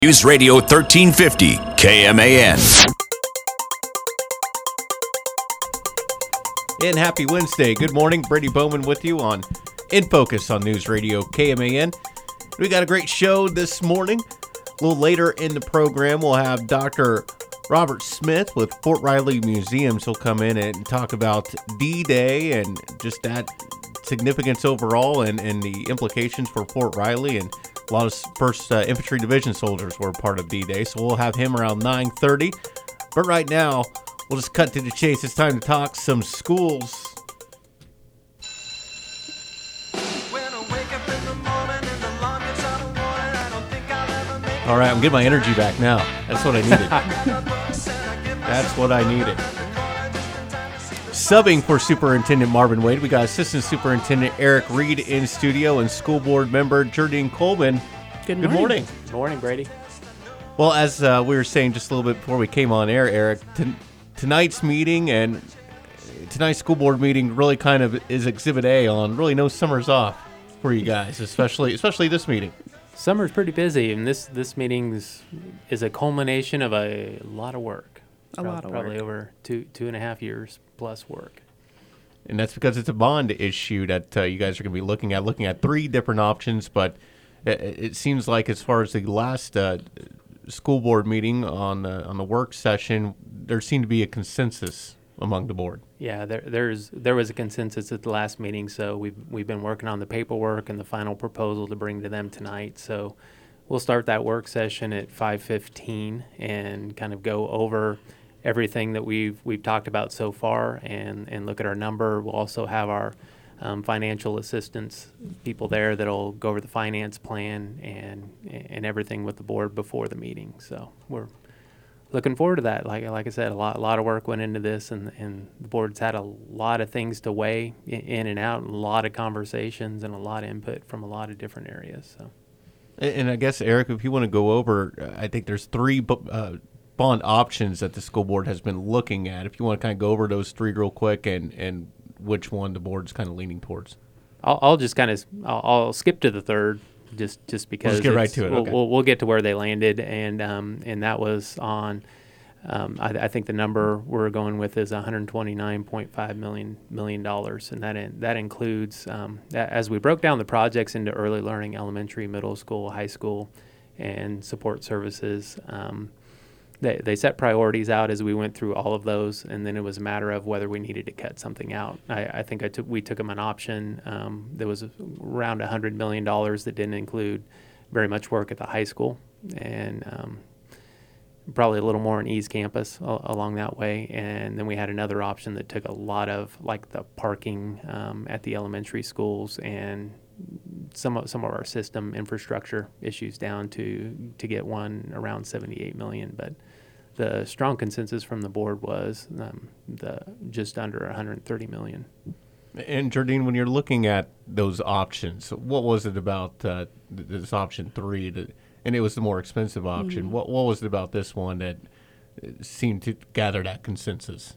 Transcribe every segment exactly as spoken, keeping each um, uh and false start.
News Radio thirteen fifty, K M A N. And happy Wednesday. Good morning. Brady Bowman with you on In Focus on News Radio K M A N. We got a great show this morning. A little later in the program, we'll have Doctor Robert Smith with Fort Riley Museums. He'll come in and talk about D-Day and just that significance overall and, and the implications for Fort Riley. And a lot of first uh, Infantry Division soldiers were part of D-Day, so we'll have him around nine thirty. But right now, we'll just cut to the chase. It's time to talk some schools. All right, I'm getting my energy back now. That's what I needed. That's what I needed. Subbing for Superintendent Marvin Wade, we got Assistant Superintendent Eric Reed in studio and School Board Member Jardine Coleman. Good morning. Good morning. Good morning, Brady. Well, as uh, we were saying just a little bit before we came on air, Eric, t- tonight's meeting and tonight's school board meeting really kind of is Exhibit A on really no summers off for you guys, especially especially this meeting. Summer's pretty busy, and this this meeting is, is a culmination of a lot of work. A lot of Probably work. over two two and a half years plus work. And that's because it's a bond issue that uh, you guys are going to be looking at, looking at three different options. But it, it seems like as far as the last uh, school board meeting on the, on the work session, there seemed to be a consensus among the board. Yeah, there there's there was a consensus at the last meeting, so we've we've been working on the paperwork and the final proposal to bring to them tonight. So we'll start that work session at five fifteen and kind of go over everything that we've we've talked about so far and, and look at our number. We'll also have our um, financial assistance people there that'll go over the finance plan and and everything with the board before the meeting. So we're looking forward to that. Like like I said, a lot a lot of work went into this, and, and the board's had a lot of things to weigh in and out, and a lot of conversations and a lot of input from a lot of different areas. So. And, and I guess, Eric, if you want to go over, uh, I think there's three uh, bond options that the school board has been looking at. If you want to kind of go over those three real quick and, and which one the board's kind of leaning towards. I'll, I'll just kind of I'll, I'll skip to the third. Just, just because Let's get right it's- to it. We'll, Okay. we'll, we'll get to where they landed, and um, and that was on. Um, I, I think the number we're going with is one hundred twenty-nine point five million million dollars, and that in, that includes um, that, as we broke down the projects into early learning, elementary, middle school, high school, and support services. Um, They, they set priorities out as we went through all of those, and then it was a matter of whether we needed to cut something out. I, I think I took, we took them an option. Um, there was around one hundred million dollars that didn't include very much work at the high school, and um, probably a little more in East Campus a, along that way. And then we had another option that took a lot of, like the parking um, at the elementary schools and some of, some of our system infrastructure issues down to to get one around seventy-eight million dollars. But the strong consensus from the board was um, the just under one hundred thirty million dollars. And Jardine, when you're looking at those options, what was it about uh, th- this option three? That, and it was the more expensive option. Mm-hmm. What what was it about this one that seemed to gather that consensus?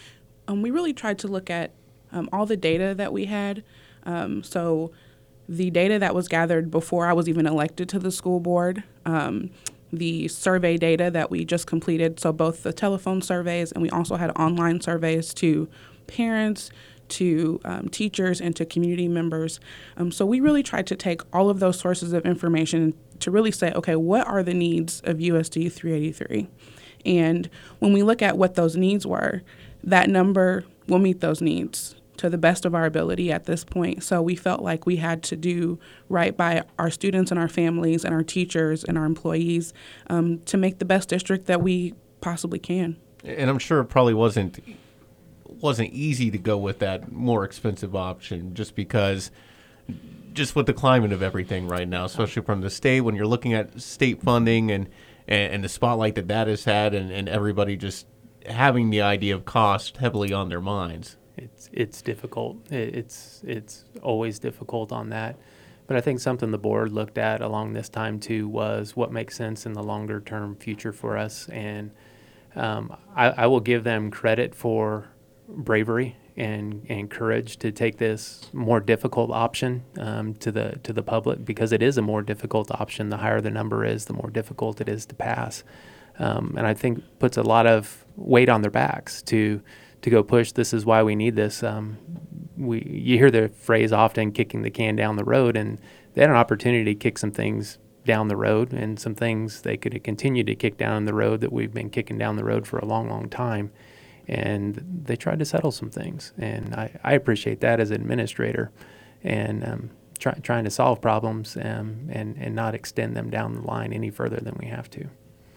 Um, we really tried to look at um, all the data that we had. Um, so the data that was gathered before I was even elected to the school board, um, the survey data that we just completed, so both the telephone surveys and we also had online surveys to parents, to um, teachers, and to community members. Um, so we really tried to take all of those sources of information to really say, okay, what are the needs of U S D three eighty-three? And when we look at what those needs were, that number will meet those needs to the best of our ability at this point. So we felt like we had to do right by our students and our families and our teachers and our employees um, to make the best district that we possibly can. And I'm sure it probably wasn't wasn't easy to go with that more expensive option, just because, just with the climate of everything right now, especially from the state, when you're looking at state funding and and, and the spotlight that that has had, and, and everybody just having the idea of cost heavily on their minds. It's it's difficult. It, it's it's always difficult on that. But I think something the board looked at along this time too was what makes sense in the longer term future for us. And um, I, I will give them credit for bravery and, and courage to take this more difficult option um, to the to the public, because it is a more difficult option. The higher the number is, the more difficult it is to pass. Um, and I think puts a lot of weight on their backs to to go push. This is why we need this. Um, we you hear the phrase often, kicking the can down the road, and they had an opportunity to kick some things down the road, and some things they could continue to kick down the road that we've been kicking down the road for a long, long time. And they tried to settle some things, and I, I appreciate that as an administrator, and um, try, trying to solve problems um, and and not extend them down the line any further than we have to.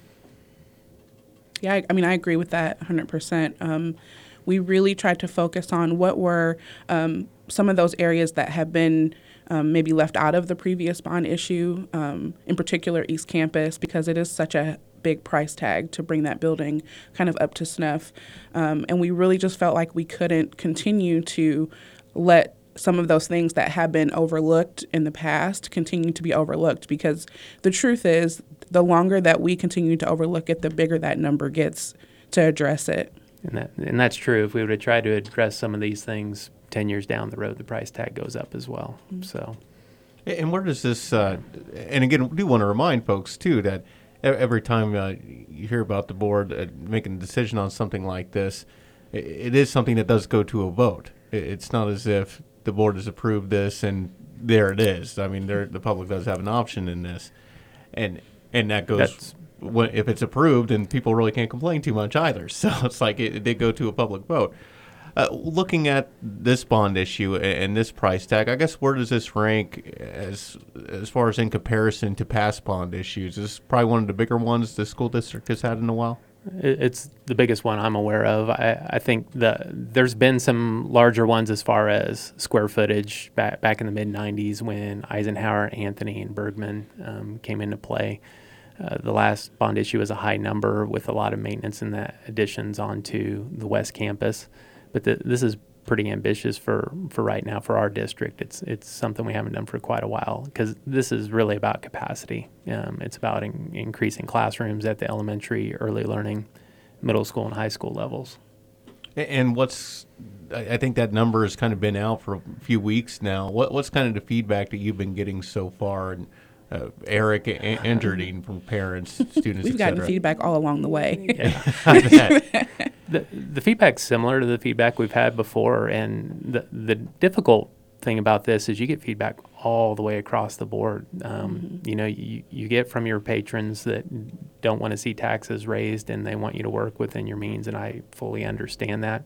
Yeah, I, I mean, I agree with that one hundred percent. Um, we really tried to focus on what were um, some of those areas that have been um, maybe left out of the previous bond issue, um, in particular East Campus, because it is such a big price tag to bring that building kind of up to snuff. Um, and we really just felt like we couldn't continue to let some of those things that have been overlooked in the past continue to be overlooked, because the truth is, the longer that we continue to overlook it, the bigger that number gets to address it. And that and that's true. If we would have tried to address some of these things ten years down the road, the price tag goes up as well. Mm-hmm. So, and where does this? Uh, and again, we do want to remind folks too that every time uh, you hear about the board uh, making a decision on something like this, it, it is something that does go to a vote. It, it's not as if the board has approved this and there it is. I mean, there, the public does have an option in this, and and that goes. That's, when, if it's approved, and people really can't complain too much either. So it's like it, it did go to a public vote. Uh, looking at this bond issue and, and this price tag, I guess where does this rank as as far as in comparison to past bond issues? Is this probably one of the bigger ones the school district has had in a while? It's the biggest one I'm aware of. I, I think the, there's been some larger ones as far as square footage back, back in the mid nineties when Eisenhower, Anthony, and Bergman um, came into play. Uh, the last bond issue was a high number with a lot of maintenance and that additions onto the West Campus. But the, this is pretty ambitious for, for right now for our district. It's it's something we haven't done for quite a while, because this is really about capacity. Um, it's about in, increasing classrooms at the elementary, early learning, middle school, and high school levels. And what's, I think that number has kind of been out for a few weeks now. What What's kind of the feedback that you've been getting so far? And uh, Eric and Jardine from parents, students, We've gotten feedback all along the way. Yeah. I bet. The, the feedback's similar to the feedback we've had before, and the the difficult thing about this is you get feedback all the way across the board. Um, mm-hmm. You know, you, you get from your patrons that don't want to see taxes raised, and they want you to work within your means, and I fully understand that.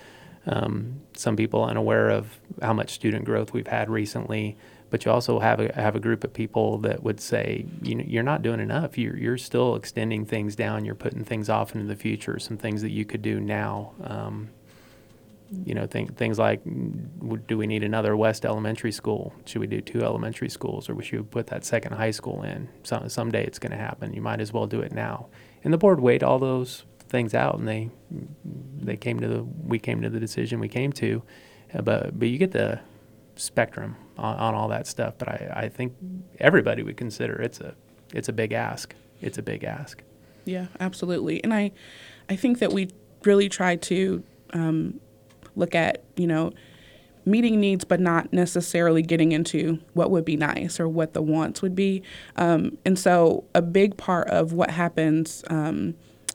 Um, some people unaware of how much student growth we've had recently, but you also have a have a group of people that would say, you know, you're not doing enough. You're you're still extending things down. You're putting things off into the future. Some things that you could do now. Um, you know, th- things like, do we need another West Elementary School? Should we do two elementary schools, or we should put that second high school in? Some someday it's going to happen. You might as well do it now. And the board weighed all those things out, and they they came to the we came to the decision we came to. Uh, but but you get the spectrum on, on all that stuff, but I, I think everybody would consider it's a it's a big ask. It's a big ask. Yeah, absolutely. And I I think that we really try to um, look at, you know, meeting needs, but not necessarily getting into what would be nice or what the wants would be. Um, and so a big part of what happens um,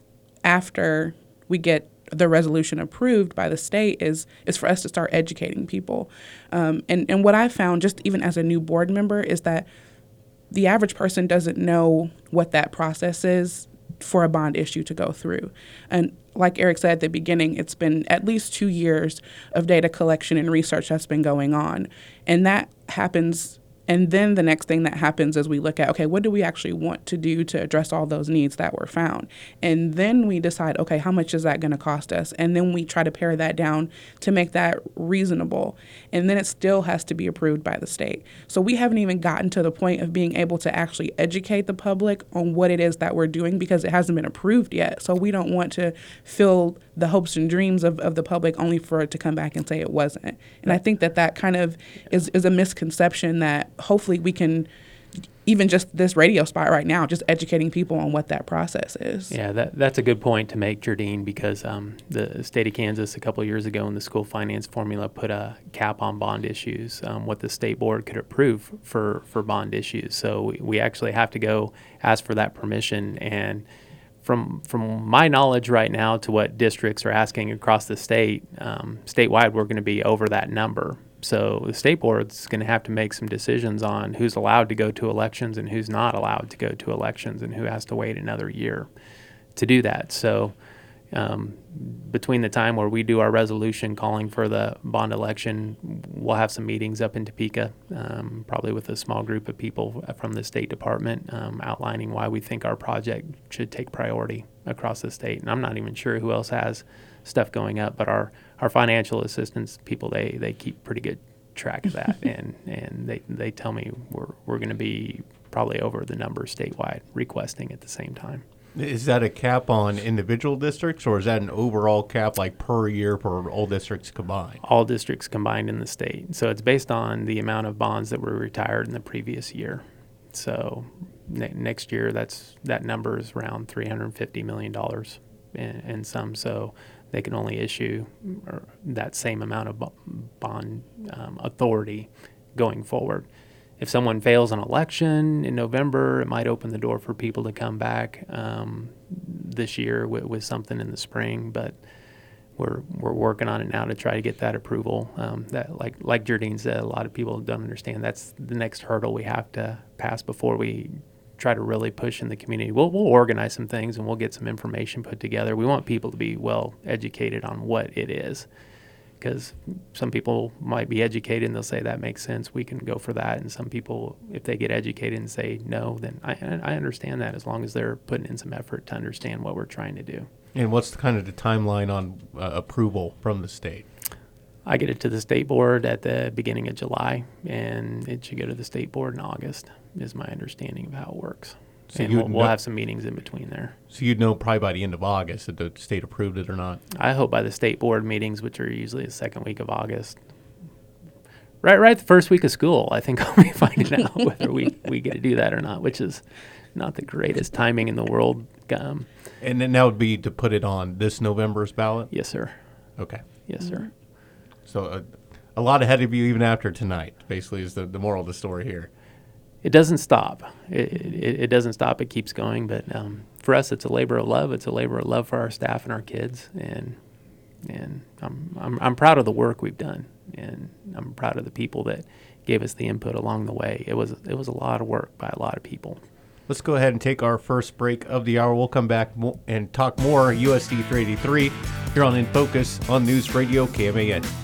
after we get the resolution approved by the state is is for us to start educating people. Um, and, and what I found, just even as a new board member, is that the average person doesn't know what that process is for a bond issue to go through. And like Eric said at the beginning, it's been at least two years of data collection and research that's been going on. And that happens. And then the next thing that happens is we look at, okay, what do we actually want to do to address all those needs that were found? And then we decide, okay, how much is that going to cost us? And then we try to pare that down to make that reasonable. And then it still has to be approved by the state. So we haven't even gotten to the point of being able to actually educate the public on what it is that we're doing, because it hasn't been approved yet. So we don't want to fill the hopes and dreams of, of the public only for it to come back and say it wasn't. And I think that that kind of is, is a misconception that hopefully we can even just this radio spot right now, just educating people on what that process is. Yeah, that that's a good point to make, Jardine, because um, the state of Kansas a couple of years ago in the school finance formula put a cap on bond issues, um, what the state board could approve for, for bond issues. So we, we actually have to go ask for that permission. And from from my knowledge right now to what districts are asking across the state, um, statewide, we're going to be over that number. So the state board's going to have to make some decisions on who's allowed to go to elections and who's not allowed to go to elections and who has to wait another year to do that. So um, between the time where we do our resolution calling for the bond election, we'll have some meetings up in Topeka, um, probably with a small group of people from the State Department, um, outlining why we think our project should take priority across the state. And I'm not even sure who else has stuff going up, but our, our financial assistance people, they, they keep pretty good track of that. and and they, they tell me we're, we're going to be probably over the number statewide requesting at the same time. Is that a cap on individual districts, or is that an overall cap, like per year for all districts combined? All districts combined in the state. So it's based on the amount of bonds that were retired in the previous year. So ne- next year, that's that number is around three hundred fifty million dollars and, and some. So they can only issue that same amount of bond um, authority going forward. If someone fails an election in November, it might open the door for people to come back um, this year with, with something in the spring. But we're we're working on it now to try to get that approval. Um, that like like Jardine said, a lot of people don't understand that's the next hurdle we have to pass before we try to really push in the community. We'll we'll organize some things and we'll get some information put together. We want people to be well educated on what it is, because some people might be educated and they'll say that makes sense, we can go for that. And some people, if they get educated and say no, then I I understand that, as long as they're putting in some effort to understand what we're trying to do. And what's the kind of the timeline on uh, approval from the state? I get it to the state board at the beginning of July, and it should go to the state board in August, is my understanding of how it works. So and you we'll, would we'll know- have some meetings in between there. So you'd know probably by the end of August if the state approved it or not. I hope by the state board meetings, which are usually the second week of August, right right the first week of school, I think I'll be finding out whether we, we get to do that or not, which is not the greatest timing in the world. Um, And then that would be to put it on this November's ballot? yes, sir. Okay. Yes, sir. So uh, a lot ahead of you even after tonight, basically, is the, the moral of the story here. It doesn't stop. It, it, it doesn't stop. It keeps going. But um, for us, it's a labor of love. It's a labor of love for our staff and our kids. And and I'm I'm, I'm proud of the work we've done. And I'm proud of the people that gave us the input along the way. It was it was a lot of work by a lot of people. Let's go ahead and take our first break of the hour. We'll come back mo- and talk more U S D three eighty-three here on In Focus on News Radio K M A N.